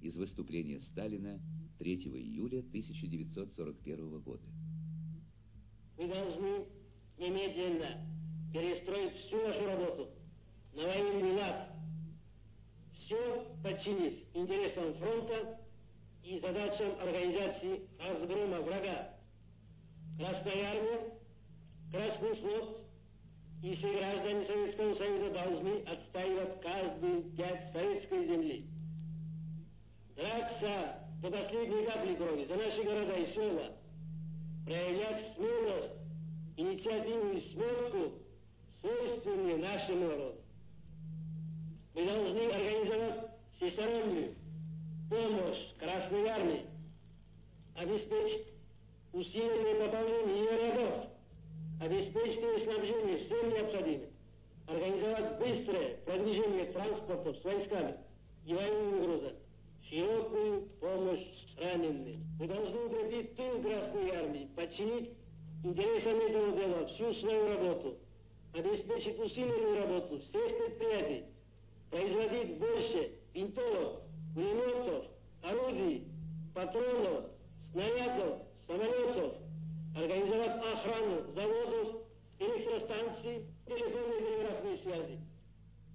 из выступления Сталина 3 июля 1941 года. Мы должны немедленно перестроить всю нашу работу на военный лад, все подчинив интересам фронта и задачам организации разгрома врага. Красная армия, Красный флот и все граждане Советского Союза должны отстаивать каждую пять советской земли. Драться до последней капли крови за наши города и села, проявлять смелость, инициативу и смелку, свойственные нашему народу. Мы должны организовать всестороннюю помощь Красной Армии, обеспечить усиленное пополнение ее рядов, обеспечить ее снабжение всем необходимым, организовать быстрое продвижение транспортов с войсками и военными грузами, широкую помощь раненым. Мы должны укрепить тыл Красной Армии, подчинить интересам этого дела всю свою работу, обеспечить усиленную работу всех предприятий,